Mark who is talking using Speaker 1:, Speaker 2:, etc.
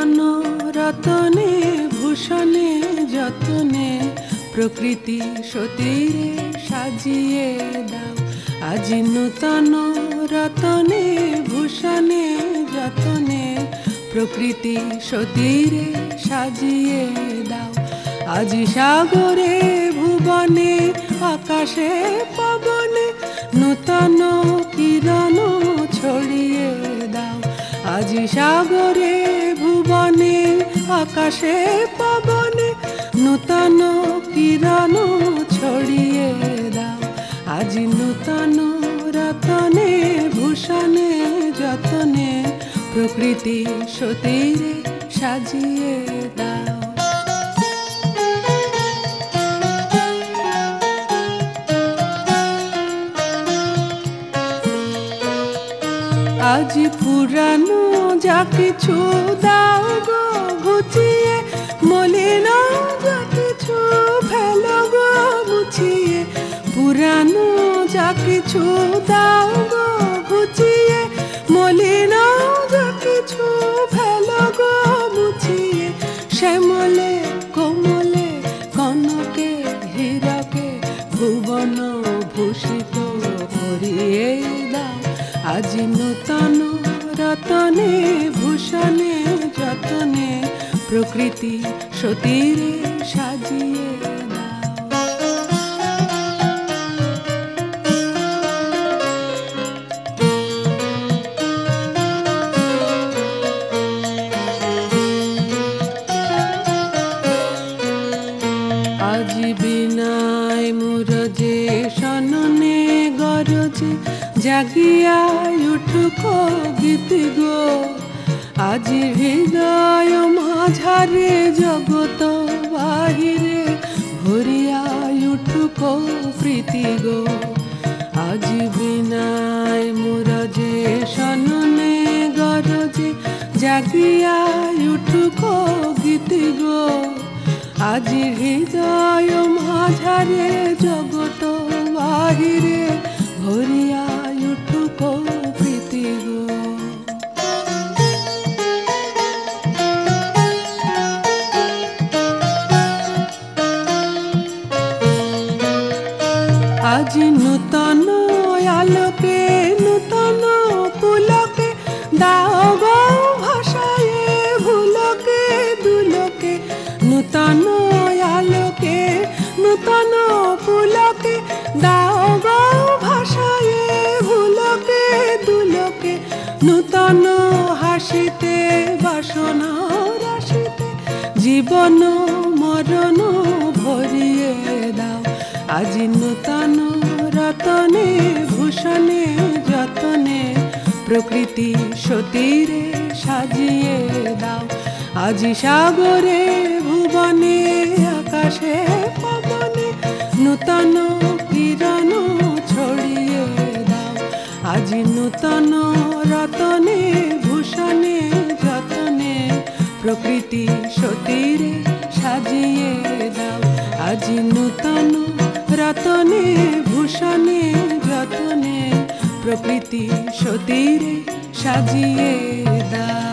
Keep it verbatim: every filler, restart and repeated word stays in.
Speaker 1: নূতন রতনে ভূষণে যতনে প্রকৃতি সতীরে সাজিয়ে দাও। আজি নূতন রতনে ভূষণে যতনে প্রকৃতি সতীরে সাজিয়ে দাও। আজি সাগরে ভুবনে আকাশে পবনে নূতন কিরণ ছড়িয়ে দাও। আজি সাগরে ভুবনে আকাশে পবনে নূতন কিরণ ছড়িয়ে দাও। আজি নূতন রতনে ভূষণে যতনে প্রকৃতি সতীরে সাজিয়ে দাও। আজি পুরানো যা কিছু দাও গো ঘুচিয়ে, মলিন যা কিছু ফেলো গো মুছিয়ে। পুরানো যা কিছু দাও গো ঘুচিয়ে, মলিন যা কিছু ফেলো গো মুছিয়ে। শ্যামলে কোমলে কনকে হীরকে ভুবন ভূষিত করিয়ে দাও। আজি নূতন রতনে ভূষণে যতনে প্রকৃতি সতীরে সাজিয়ে দাও। আজি বিনায় মুরজে সননে গরজে জাগিয়া উঠুক গীত গো। আজি হৃদয় মাঝারে জগত বাহিরে ভরিয়া উঠুক প্রীতি গো। আজি বিনায় মুরজে সননে গরজে জাগিয়া উঠুক গীত গো। আজি হৃদয় মাঝারে জগত বাহিরে ভরিয়া উঠুক প্রীতি গো। আজি নূতন আলোকে নূতন পুলকে দাও গো ভাষায়ে ভুলকে দুলকে। নূতন আলোকে নূতন পুলকে দাও গো ভাষায়ে ভুলকে দুলকে। নূতন হাসিতে বাসনা রাশিতে জীবন মরণ ভরিয়ে দাও। আজি নূতন রতনে ভূষণে যতনে প্রকৃতি সতীরে সাজিয়ে দাও। আজি সাগরে ভুবনে আকাশে পবনে নূতন কিরণ ছড়িয়ে দাও। আজি নূতন রতনে ভূষণে যতনে প্রকৃতি সতীরে সাজিয়ে দাও। আজি নূতন রতনে ভূষণে যতনে প্রকৃতি সতীরে সাজিয়ে দাও।